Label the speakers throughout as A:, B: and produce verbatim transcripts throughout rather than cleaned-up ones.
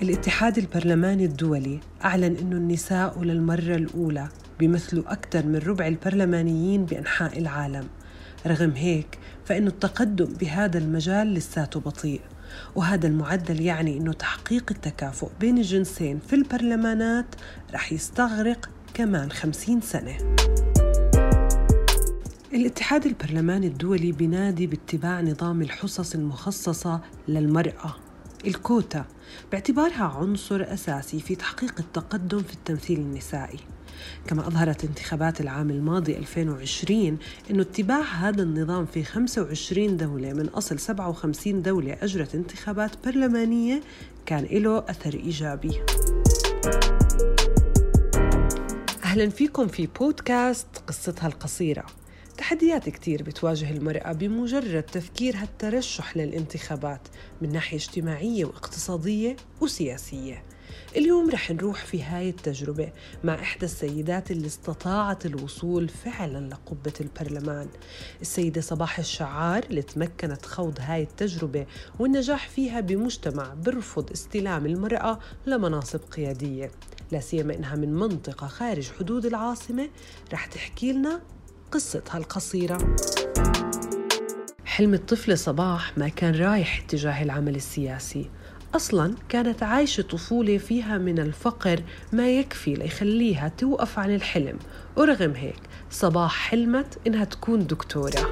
A: الاتحاد البرلماني الدولي أعلن أنه النساء للمرة الأولى بيمثلوا أكثر من ربع البرلمانيين بأنحاء العالم. رغم هيك فإنه التقدم بهذا المجال لساته بطيء، وهذا المعدل يعني أنه تحقيق التكافؤ بين الجنسين في البرلمانات رح يستغرق كمان خمسين سنة. الاتحاد البرلماني الدولي بينادي باتباع نظام الحصص المخصصة للمرأة، الكوتا، باعتبارها عنصر أساسي في تحقيق التقدم في التمثيل النسائي. كما أظهرت انتخابات العام الماضي ألفين وعشرين أنه اتباع هذا النظام في خمسة وعشرين دولة من أصل سبعة وخمسين دولة أجرت انتخابات برلمانية كان له أثر إيجابي. أهلاً فيكم في بودكاست قصتها القصيرة. تحديات كتير بتواجه المرأة بمجرد تفكيرها الترشح للانتخابات من ناحية اجتماعية واقتصادية وسياسية. اليوم رح نروح في هاي التجربة مع إحدى السيدات اللي استطاعت الوصول فعلاً لقبة البرلمان، السيدة صباح الشعار، اللي تمكنت خوض هاي التجربة والنجاح فيها بمجتمع برفض استلام المرأة لمناصب قيادية، لا سيما إنها من منطقة خارج حدود العاصمة. رح تحكي لنا قصتها القصيرة. حلم الطفلة صباح ما كان رايح اتجاه العمل السياسي، أصلاً كانت عايشة طفولة فيها من الفقر ما يكفي ليخليها توقف عن الحلم، ورغم هيك صباح حلمت إنها تكون دكتورة.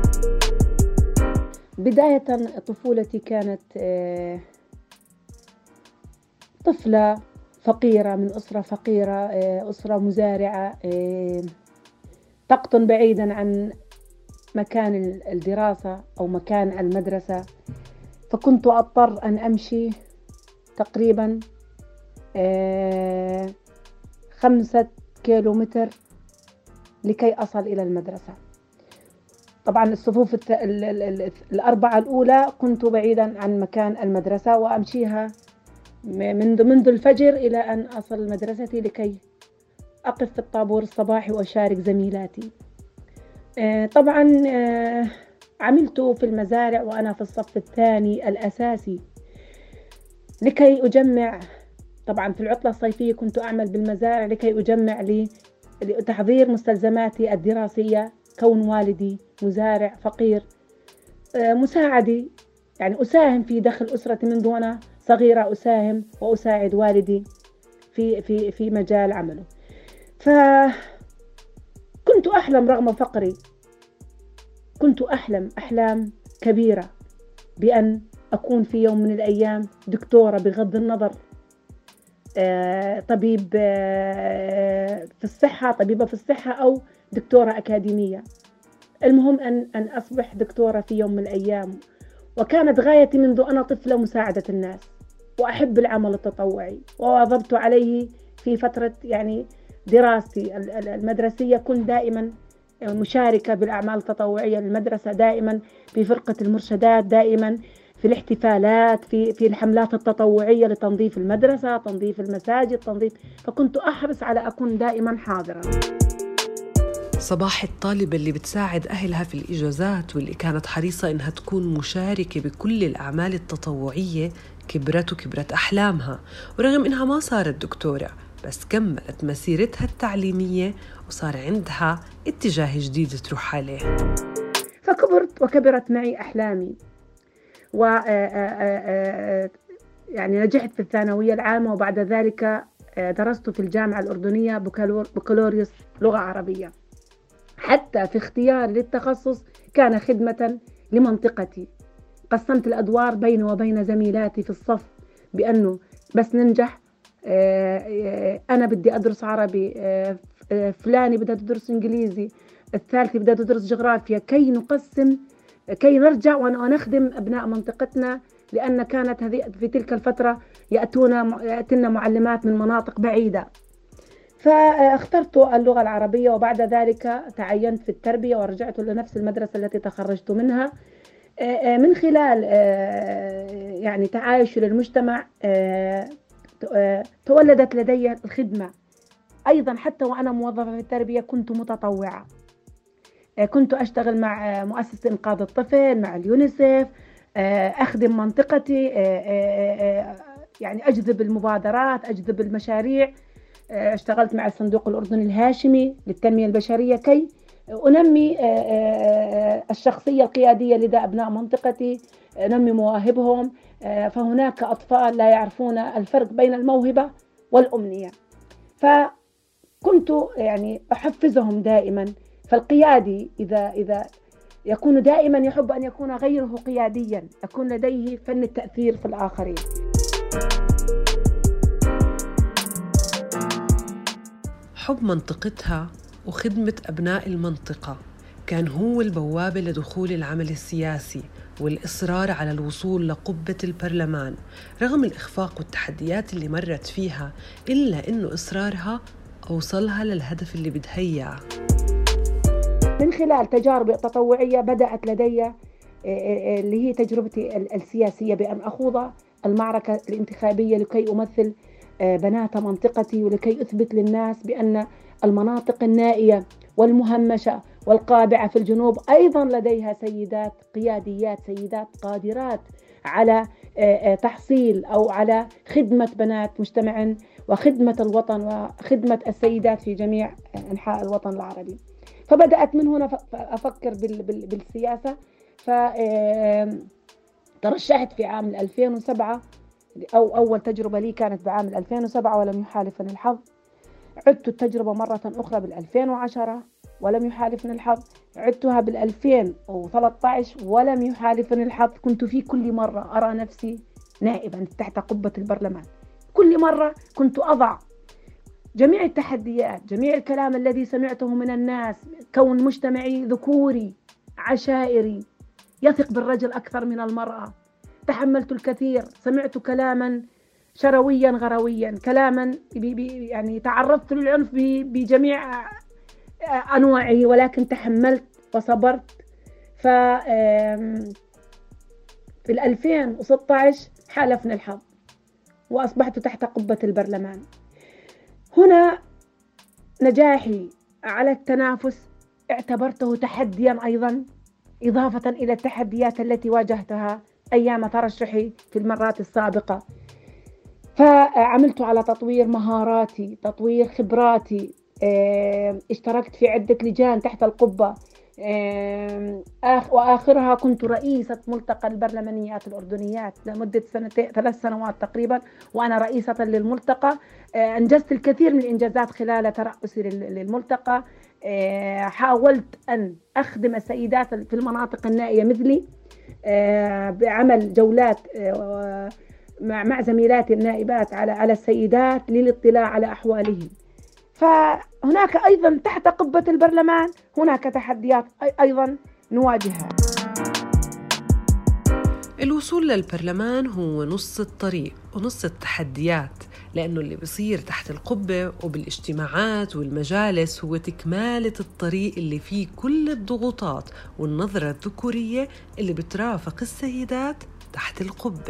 B: بداية طفولتي كانت طفلة فقيرة من أسرة فقيرة، أسرة مزارعة تقطن بعيداً عن مكان الدراسة أو مكان المدرسة، فكنت أضطر أن أمشي تقريباً خمسة كيلومتر لكي أصل إلى المدرسة. طبعاً الصفوف الت... ال... ال... ال... الأربعة الأولى كنت بعيداً عن مكان المدرسة، وأمشيها منذ منذ الفجر إلى أن أصل مدرستي لكي أقف في الطابور الصباحي وأشارك زميلاتي. طبعاً عملت في المزارع وأنا في الصف الثاني الأساسي لكي أجمع. طبعاً في العطلة الصيفية كنت أعمل بالمزارع لكي أجمع لي لتحضير مستلزماتي الدراسية، كون والدي مزارع فقير، مساعدي يعني أساهم في دخل أسرتي منذ وأنا صغيرة، أساهم وأساعد والدي في في في مجال عمله. فكنت أحلم رغم فقري، كنت أحلم أحلام كبيرة بأن أكون في يوم من الأيام دكتورة، بغض النظر طبيب في الصحة، طبيبة في الصحة، أو دكتورة أكاديمية. المهم أن أن أصبح دكتورة في يوم من الأيام. وكانت غايتي منذ أنا طفلة مساعدة الناس، وأحب العمل التطوعي، وواظبت عليه في فترة يعني دراستي المدرسية. كنت دائما مشاركة بالأعمال التطوعية للمدرسة، دائما في فرقة المرشدات، دائما في الاحتفالات، في في الحملات التطوعية لتنظيف المدرسة، تنظيف المساجد، تنظيف، فكنت أحرص على أكون دائما حاضرة.
A: صباح الطالبة اللي بتساعد أهلها في الإجازات، واللي كانت حريصة إنها تكون مشاركة بكل الأعمال التطوعية، كبرت وكبرت أحلامها، ورغم إنها ما صارت دكتورة بس كملت مسيرتها التعليمية وصار عندها اتجاه جديد تروح عليه.
B: فكبرت وكبرت معي أحلامي، و يعني نجحت في الثانوية العامة، وبعد ذلك درست في الجامعة الأردنية بكالوريوس لغة عربية. حتى في اختيار للتخصص كان خدمة لمنطقتي. قسمت الأدوار بيني وبين زميلاتي في الصف بأنه بس ننجح، أنا بدي أدرس عربي، فلاني بدها تدرس إنجليزي، الثالثي بدها تدرس جغرافيا، كي نقسم، كي نرجع ونخدم أبناء منطقتنا، لأن كانت هذه في تلك الفترة يأتونا يأتينا معلمات من مناطق بعيدة. فاخترت اللغة العربية، وبعد ذلك تعينت في التربية ورجعت لنفس المدرسة التي تخرجت منها. من خلال يعني تعايش للمجتمع تولدت لدي الخدمة. أيضا حتى وأنا موظفة في التربية كنت متطوعة، كنت أشتغل مع مؤسسة إنقاذ الطفل، مع اليونيسيف، أخدم منطقتي، يعني أجذب المبادرات، أجذب المشاريع. اشتغلت مع الصندوق الأردني الهاشمي للتنمية البشرية كي أنمي الشخصية القيادية لدى أبناء منطقتي، أنمي مواهبهم. فهناك أطفال لا يعرفون الفرق بين الموهبة والأمنية، فكنت يعني أحفزهم دائما. فالقيادي إذا إذا يكون دائما يحب أن يكون غيره قياديا، يكون لديه فن التأثير في الآخرين.
A: حب منطقتها وخدمة أبناء المنطقة كان هو البوابة لدخول العمل السياسي والإصرار على الوصول لقبة البرلمان رغم الإخفاق والتحديات اللي مرت فيها، إلا إنه إصرارها أوصلها للهدف اللي بدها إياه.
B: من خلال تجارب تطوعية بدأت لدي اللي هي تجربتي السياسية بأن أخوض المعركة الانتخابية لكي أمثل بنات منطقتي، ولكي أثبت للناس بأن المناطق النائية والمهمشة والقابعة في الجنوب أيضا لديها سيدات قياديات، سيدات قادرات على تحصيل أو على خدمة بنات مجتمع وخدمة الوطن وخدمة السيدات في جميع أنحاء الوطن العربي. فبدأت من هنا أفكر بالسياسة، فترشحت في عام ألفين وسبعة، أو أول تجربة لي كانت بعام ألفين وسبعة ولم يحالفني الحظ. عدت التجربة مرة أخرى بالألفين وعشرة ولم يحالفني الحظ. عدتها بالألفين وثلاثة عشر ولم يحالفني الحظ. كنت في كل مرة أرى نفسي نائبا تحت قبة البرلمان. كل مرة كنت أضع جميع التحديات، جميع الكلام الذي سمعته من الناس، كون مجتمعي ذكوري عشائري يثق بالرجل أكثر من المرأة. تحملت الكثير، سمعت كلاما شرويا غرويا، كلاما بي بي يعني تعرضت للعنف بجميع أنواعه، ولكن تحملت وصبرت. ف في ألفين وستة عشر حالفني الحظ وأصبحت تحت قبة البرلمان. هنا نجاحي على التنافس اعتبرته تحديا أيضا، إضافة إلى التحديات التي واجهتها أيام ترشحي في المرات السابقة. فعملت على تطوير مهاراتي، تطوير خبراتي، اشتركت في عدة لجان تحت القبة، وآخرها كنت رئيسة ملتقى البرلمانيات الأردنيات لمدة سنتين ثلاث سنوات تقريبا، وأنا رئيسة للملتقى. أنجزت الكثير من الإنجازات خلال ترأسي للملتقى. حاولت أن أخدم السيدات في المناطق النائية مثلي بعمل جولات مع زميلاتي النائبات على على السيدات للاطلاع على أحوالهم. فهناك أيضا تحت قبة البرلمان هناك تحديات أيضا نواجهها.
A: الوصول للبرلمان هو نص الطريق ونص التحديات، لأنه اللي بيصير تحت القبة وبالاجتماعات والمجالس هو تكمالة الطريق اللي فيه كل الضغوطات والنظرة الذكورية اللي بترافق السيدات تحت القبة.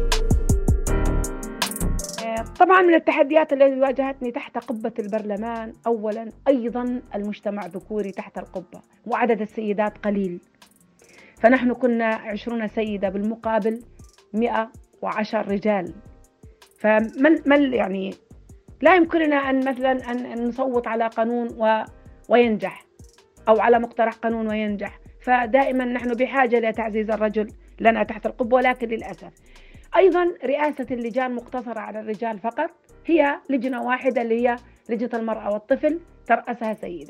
B: طبعا من التحديات التي واجهتني تحت قبة البرلمان أولا أيضا المجتمع ذكوري تحت القبة وعدد السيدات قليل. فنحن كنا عشرون سيدة بالمقابل مئة وعشر رجال. فمن من يعني لا يمكننا أن مثلا أن نصوت على قانون و وينجح، أو على مقترح قانون وينجح. فدائما نحن بحاجة لتعزيز الرجل لنا تحت القبة، ولكن للأسف أيضا رئاسة اللجان مقتصرة على الرجال فقط. هي لجنة واحدة اللي هي لجنة المرأة والطفل ترأسها سيدة.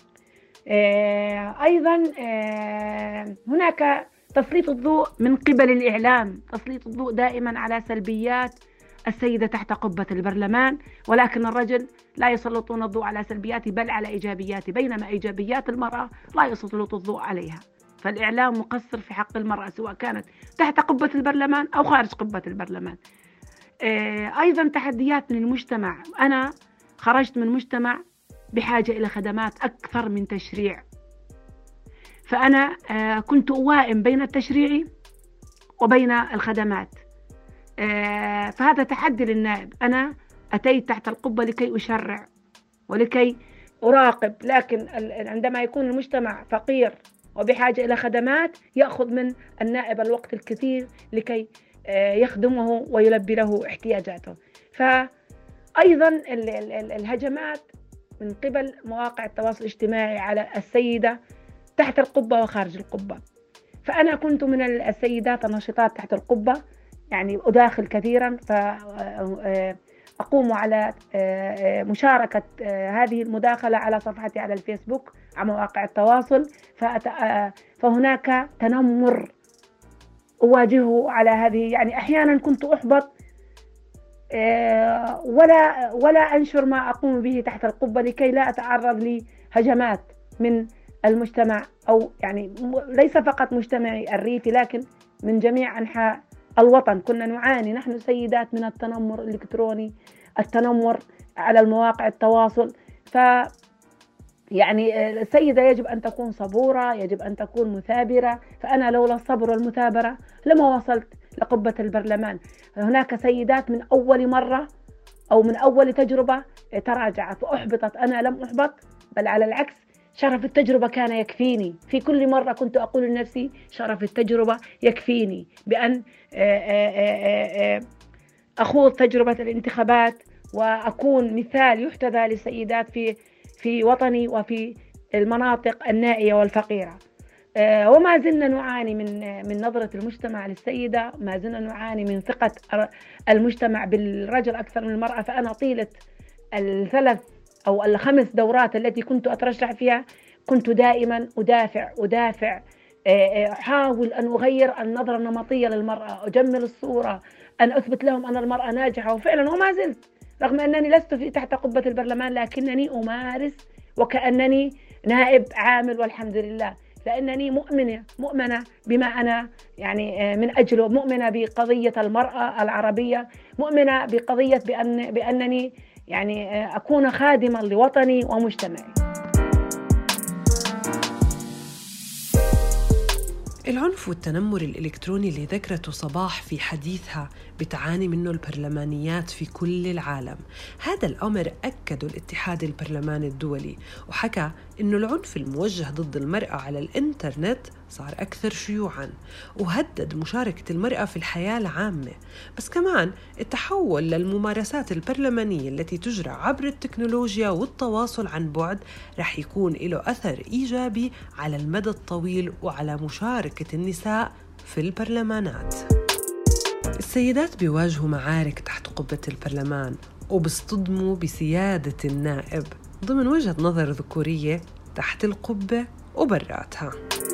B: أيضا هناك تسليط الضوء من قبل الإعلام، تسليط الضوء دائما على سلبيات السيدة تحت قبة البرلمان، ولكن الرجل لا يسلطون الضوء على سلبياته بل على إيجابياته، بينما إيجابيات المرأة لا يسلط الضوء عليها. فالإعلام مقصر في حق المرأة سواء كانت تحت قبة البرلمان أو خارج قبة البرلمان. أيضا تحديات من المجتمع. أنا خرجت من مجتمع بحاجة إلى خدمات أكثر من تشريع، فأنا كنت أوائم بين التشريع وبين الخدمات. فهذا تحدي للنائب. أنا أتيت تحت القبة لكي أشرع ولكي أراقب، لكن عندما يكون المجتمع فقير وبحاجة إلى خدمات يأخذ من النائب الوقت الكثير لكي يخدمه ويلبي له احتياجاته. فأيضا الهجمات من قبل مواقع التواصل الاجتماعي على السيدة تحت القبة وخارج القبة. فأنا كنت من السيدات النشطات تحت القبة، يعني أداخل كثيرا، فأقوم على مشاركة هذه المداخلة على صفحتي على الفيسبوك على مواقع التواصل. فهناك تنمر أواجهه على هذه، يعني أحيانا كنت أحبط ولا ولا أنشر ما أقوم به تحت القبة لكي لا أتعرض لهجمات من المجتمع، أو يعني ليس فقط مجتمعي الريفي لكن من جميع أنحاء الوطن. كنا نعاني نحن سيدات من التنمر الإلكتروني، التنمر على المواقع التواصل. ف يعني السيدة يجب أن تكون صبورة، يجب أن تكون مثابرة. فأنا لولا الصبر والمثابرة لما وصلت لقبة البرلمان. هناك سيدات من أول مرة أو من أول تجربة تراجعت وأحبطت، أنا لم أحبط، بل على العكس شرف التجربة كان يكفيني. في كل مرة كنت أقول لنفسي شرف التجربة يكفيني بأن أخوض تجربة الانتخابات وأكون مثال يحتذى للسيدات في في وطني وفي المناطق النائية والفقيرة. وما زلنا نعاني من من نظرة المجتمع للسيدة، ما زلنا نعاني من ثقة المجتمع بالرجل أكثر من المرأة. فأنا طيلة الثلاث أو الخمس دورات التي كنت أترشح فيها كنت دائما أدافع أدافع أحاول أن أغير النظرة النمطية للمرأة، أجمل الصورة، أن أثبت لهم أن المرأة ناجحة. وفعلا وما زلت، رغم أنني لست في تحت قبة البرلمان لكنني أمارس وكأنني نائب عامل، والحمد لله، لأنني مؤمنة مؤمنة بما أنا يعني من أجله، مؤمنة بقضية المرأة العربية، مؤمنة بقضية بأن بأنني يعني أكون خادمة لوطني ومجتمعي.
A: العنف والتنمر الإلكتروني اللي ذكرته صباح في حديثها بتعاني منه البرلمانيات في كل العالم. هذا الأمر أكده الاتحاد البرلماني الدولي، وحكى إنه العنف الموجه ضد المرأة على الإنترنت صار أكثر شيوعاً، وهدد مشاركة المرأة في الحياة العامة. بس كمان التحول للممارسات البرلمانية التي تجرى عبر التكنولوجيا والتواصل عن بعد رح يكون له أثر إيجابي على المدى الطويل وعلى مشاركة النساء في البرلمانات. السيدات بيواجهوا معارك تحت قبة البرلمان وبيصطدموا بسيادة النائب ضمن وجهة نظر ذكورية تحت القبة وبراتها.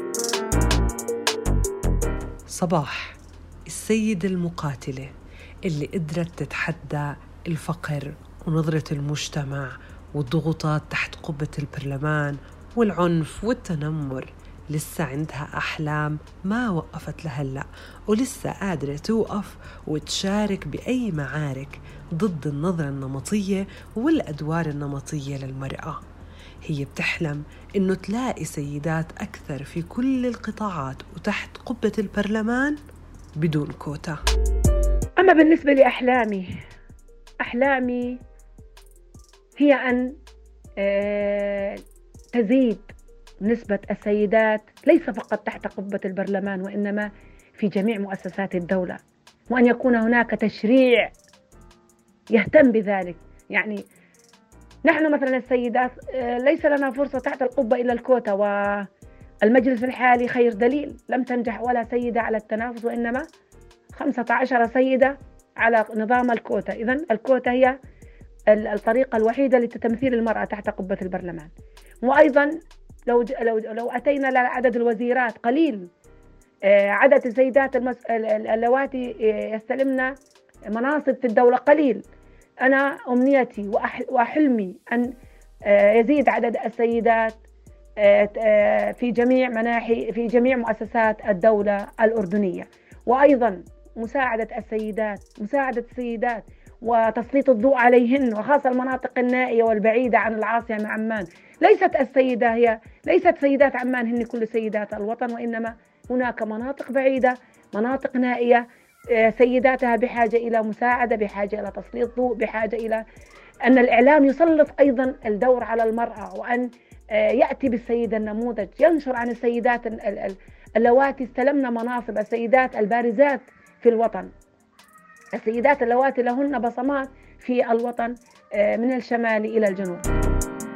A: صباح السيدة المقاتلة اللي قدرت تتحدى الفقر ونظرة المجتمع والضغوطات تحت قبة البرلمان والعنف والتنمر، لسه عندها أحلام ما وقفت لهلأ، ولسه قادرة توقف وتشارك بأي معارك ضد النظرة النمطية والأدوار النمطية للمرأة. هي بتحلم إنه تلاقي سيدات أكثر في كل القطاعات وتحت قبة البرلمان بدون كوتا.
B: أما بالنسبة لأحلامي، أحلامي هي أن تزيد نسبة السيدات ليس فقط تحت قبة البرلمان وإنما في جميع مؤسسات الدولة، وأن يكون هناك تشريع يهتم بذلك. يعني نحن مثلا السيدات ليس لنا فرصة تحت القبة إلا الكوتا، والمجلس الحالي خير دليل، لم تنجح ولا سيدة على التنافس وإنما خمسة عشر سيدة على نظام الكوتا. إذن الكوتا هي الطريقة الوحيدة لتمثيل المرأة تحت قبة البرلمان. وأيضا لو لو لو أتينا لعدد الوزيرات قليل، عدد السيدات اللواتي يستلمن مناصب في الدولة قليل. أنا أمنيتي وحلمي أن يزيد عدد السيدات في جميع مناحي في جميع مؤسسات الدولة الأردنية، وأيضا مساعدة السيدات مساعدة السيدات وتسليط الضوء عليهن، وخاصة المناطق النائية والبعيدة عن العاصمة عمان. ليست السيدة هي ليست سيدات عمان هن كل سيدات الوطن، وإنما هناك مناطق بعيدة، مناطق نائية، سيداتها بحاجة إلى مساعدة، بحاجة إلى تسليط ضوء، بحاجة إلى أن الإعلام يسلط أيضا الدور على المرأة، وأن يأتي بالسيدة النموذج، ينشر عن السيدات اللواتي استلمن مناصب، السيدات البارزات في الوطن. السيدات اللواتي لهن بصمات في الوطن من الشمال إلى الجنوب.